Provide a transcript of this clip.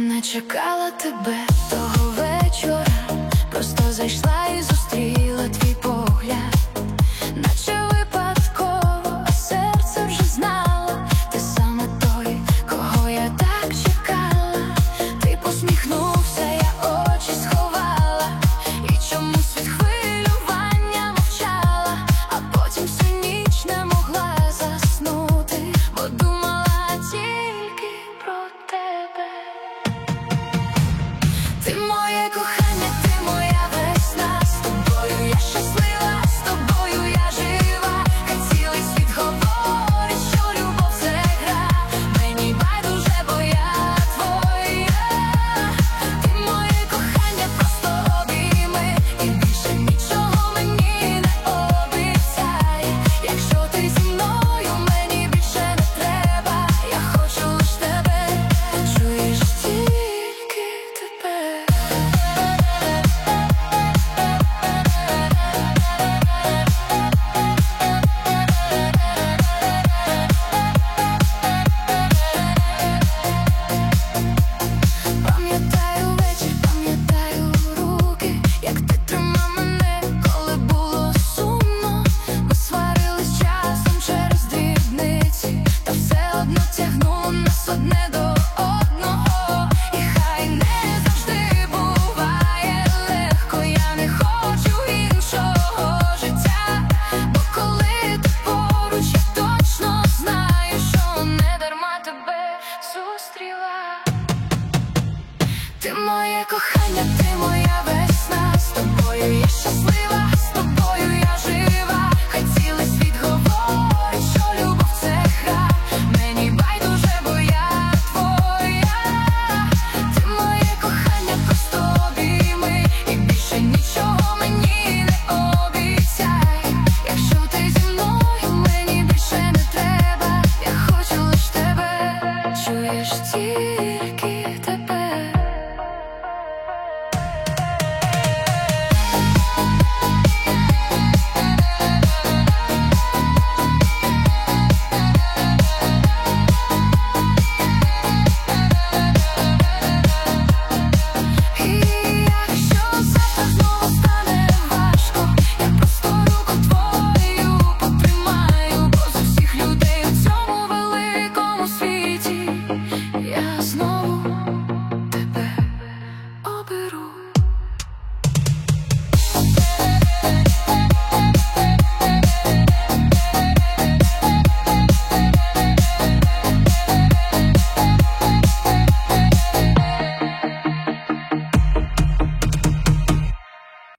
не чекала тебе того вечора, просто зайшла і зустріла твій погляд, наче випадково, а серце вже знало, ти саме той, кого я так чекала. Ти посміхнувся, я очі сховала, і чомусь від хвилювання мовчала, а потім всю ніч не могла заснути, бо думала тільки про тебе. Ти моє кохання, ти моя весна, з тобою я щаслива, з тобою я жива. Хай цілий світ говорить, що любов це гра, мені байдуже, бо я твоя. Ти моє кохання, просто обійми, і більше нічого мені не обіцяй. Якщо ти зі мною, мені більше не треба, я хочу лиш тебе, чуєш, тільки тебе. Пам'ятаю вечір, пам'ятаю руки, як ти тримав мене, коли було сумно. Ми сварились часом через дрібниці, та все одно тягнуло нас одне до одного. І хай не завжди буває легко, я не хочу іншого життя, бо коли ти поруч, я точно знаю, що не дарма тебе зустріла. Ти моє кохання, ти моя весна, з тобою я щаслива, з тобою я жива. Хай цілий світ говорить, що любов це гра, мені байдуже, бо я твоя. Ти моє кохання, просто обійми, і більше нічого мені не обіцяй. Якщо ти зі мною, мені більше не треба, я хочу лиш тебе, чуєш, ті.